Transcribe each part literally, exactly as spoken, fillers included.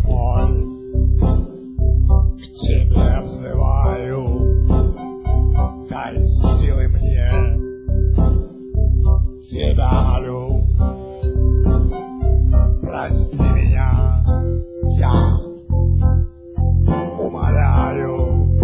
мой, к тебе взываю, дай силы мне, тебя молю, прости меня, я умоляю,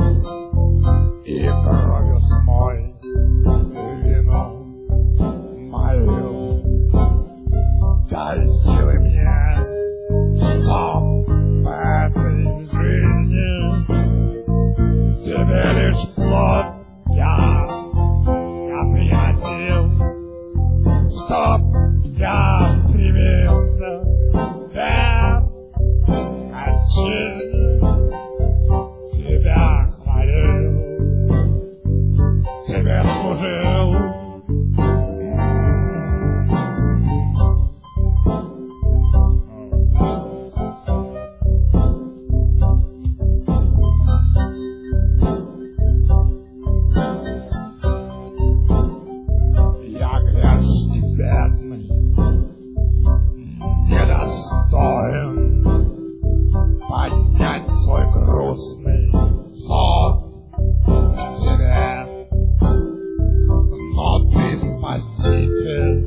и кровью смой вину мою, дай силы мне, чтоб в этой жизни тебе лишь плод я, я приносил, чтоб я стремился вверх к отчизне, тебя хвалил, тебе служил. Я грешник бедный, недостоин поднять свой грустный взор к тебе, но ты спаситель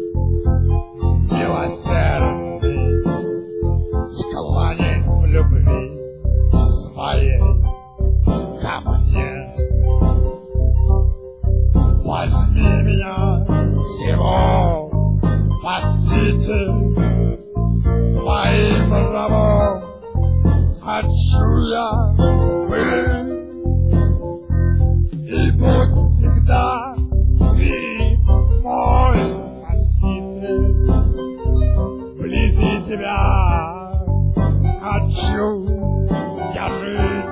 милосердный, склонись в любви своей ко мне. Возьми меня всего, Спаситель, твоим рабом хочу я быть, и будь всегда ты мой Спаситель, вблизи тебя хочу я жить.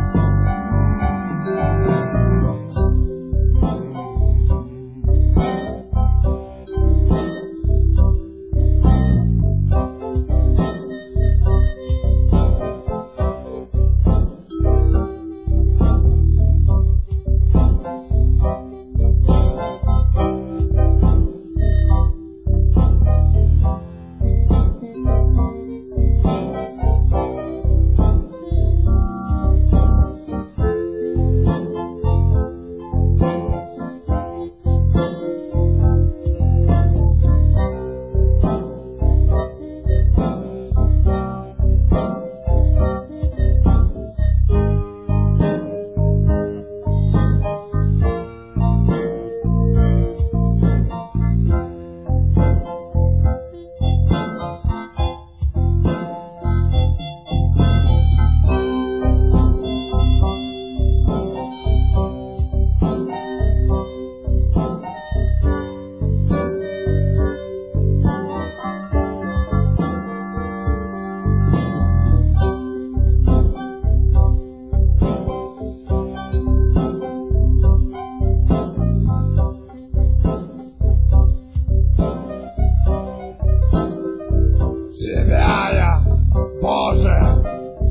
Тебя я, Боже,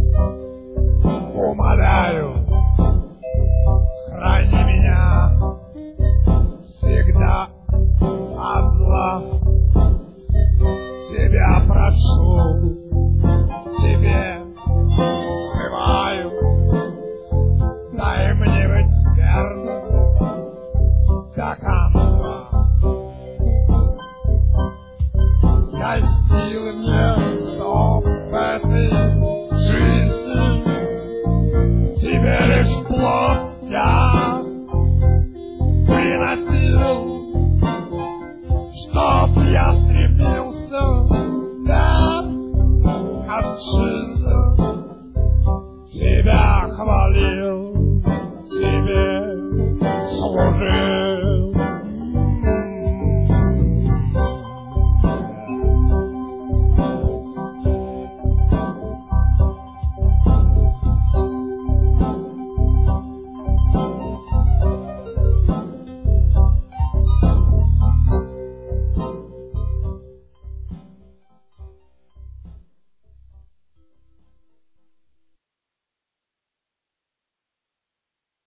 умоляю, храни меня всегда от зла. Тебя прошу, тебе взываю, дай мне быть верным до конца. Дай силы мне, чтоб в этой жизни тебе лишь плод я приносил, чтоб я стремился вверх к отчизне, тебя хвалил.